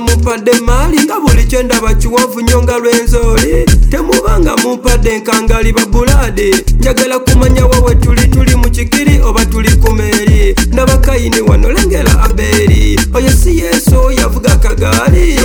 mumpadde maali nga buli kyendaba kiwavu nnyo nga lw'enzooli temubanga mumpadde nkangali babulade njagala kumanya wawe tuli mu kikiri oba tuli ku meeri n'abakayini wano lengera abeeri oyo si yesu yavuga kagaali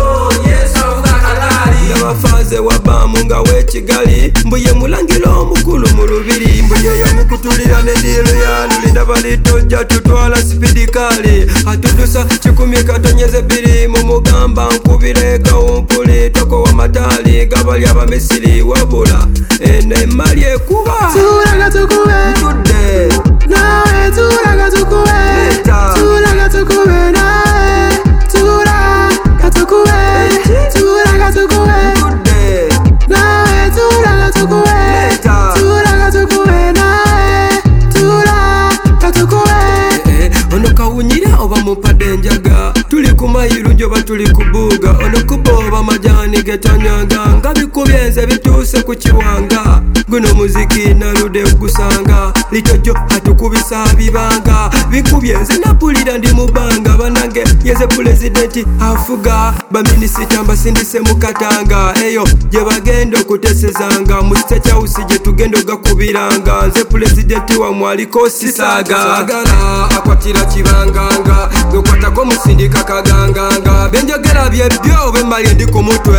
n'abafaaze wabbaamu nga w'ekigali mbu ye mulangira omukulu mu lubiri mbu yeyo mukutulira ne diiru yalulina balitojja tutwala sipidikaali atudusa 10 katonyeze 2 mu mugamba nkubire kawumpuli tokowa mataali gabali abamisiri wabula eno emmali ekuba tulaga tukube tudde nawe tulaga tukube tulaga tukube nawe tulaga tukube tulaga tukube tudde nawe tulaga tukube tulaga tukube nawe tulaga tukube ono kawunyira oba mumpadde njaga tuli ku mayiru njoba tuli ku buuga ono kuba oba majaani getanyanga nga bikubyenze bituuse ku kiwanga guno muziki nalude gusanga litojjo atukubisa bibanga bikubyenze napulira ndi mubanga banange yeze pulezidenti afuga baminisita mbasindise mukatanga eyo gye bagenda okutesezanga mu state house gye tugenda ogakubiranga nze pulezidenti wamwaliko sisaaga agala akwatira kibanganga gekwatako musindika kaganganga benjogera byebyo bemali ndi ku mutwe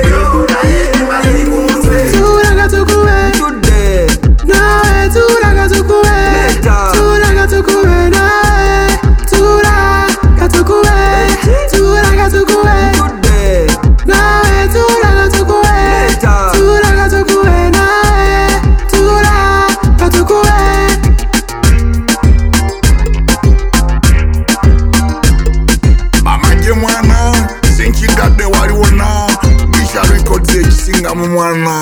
tulaga tukube tudde nawe tulaga tukube tulaga tukube nawe tulaga tukube tulaga tukube tudde nawe tulaga tukube tulaga tukube nawe tulaga tukube Amanje mwana senkigadde waliwo na Bisha Records ekisinga mu mwana